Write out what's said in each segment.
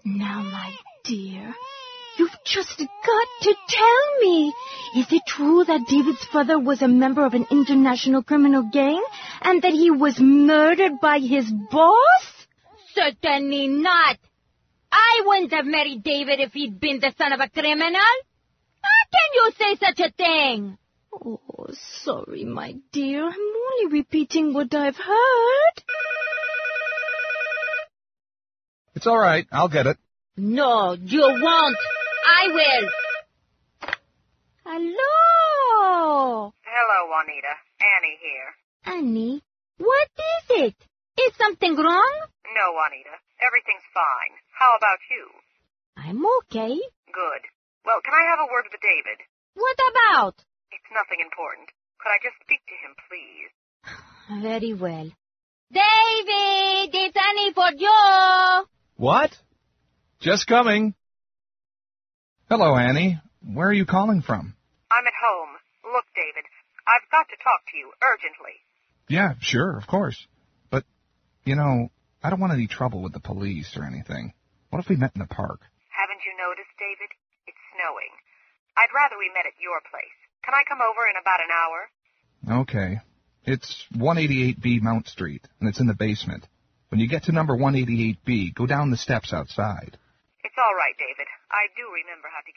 Now, my dear, you've just got to tell me. Is it true that David's father was a member of an international criminal gang and that he was murdered by his boss? Certainly not. I wouldn't have married David if he'd been the son of a criminal. How can you say such a thing? Oh, sorry, my dear. I'm only repeating what I've heard. It's all right. I'll get it. No, you won't. I will. Hello. Hello, Juanita. Annie here. Annie, what is it? Is something wrong? No, Juanita. Everything's fine. How about you? I'm okay. Good. Well, can I have a word with David? What about? It's nothing important. Could I just speak to him, please? Very well. David, it's Annie for you. What? Just coming. Hello, Annie. Where are you calling from? I'm at home. Look, David, I've got to talk to you urgently. Yeah, sure, of course. But, you know, I don't want any trouble with the police or anything. What if we met in the park? Haven't you noticed, David? It's snowing. I'd rather we met at your place. Can I come over in about an hour? Okay. It's 188B Mount Street, and it's in the basement. When you get to number 188B, go down the steps outside. It's all right, David. I do remember how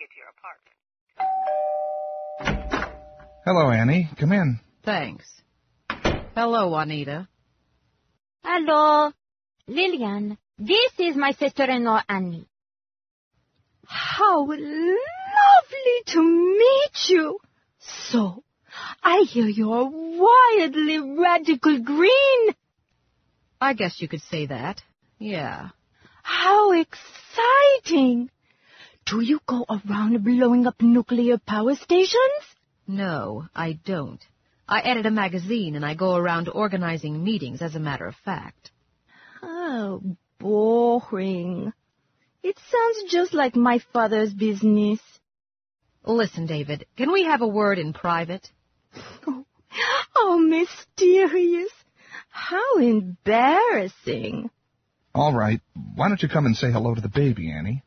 to get to your apartment. Hello, Annie. Come in. Thanks. Hello, Juanita. Hello. Lillian, this is my sister-in-law, Annie. How lovely to meet you. So, I hear you're wildly radical green. I guess you could say that. Yeah. How exciting. Do you go around blowing up nuclear power stations? No, I don't. I edit a magazine and I go around organizing meetings, as a matter of fact. Oh, boring. It sounds just like my father's business. Listen, David, can we have a word in private? Oh, mysterious. How embarrassing. All right. Why don't you come and say hello to the baby, Annie?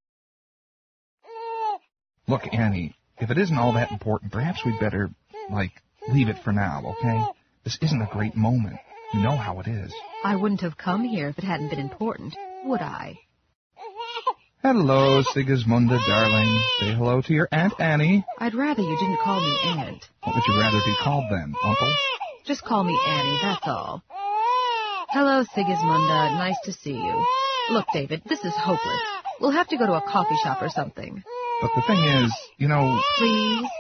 Look, Annie, if it isn't all that important, perhaps we'd better, leave it for now, okay? This isn't a great moment. You know how it is. I wouldn't have come here if it hadn't been important, would I? Hello, Sigismunda, darling. Say hello to your Aunt Annie. I'd rather you didn't call me Aunt. What would you rather be called then, Uncle? Just call me Annie, that's all. Hello, Sigismunda. Nice to see you. Look, David, this is hopeless. We'll have to go to a coffee shop or something. But the thing is, Please?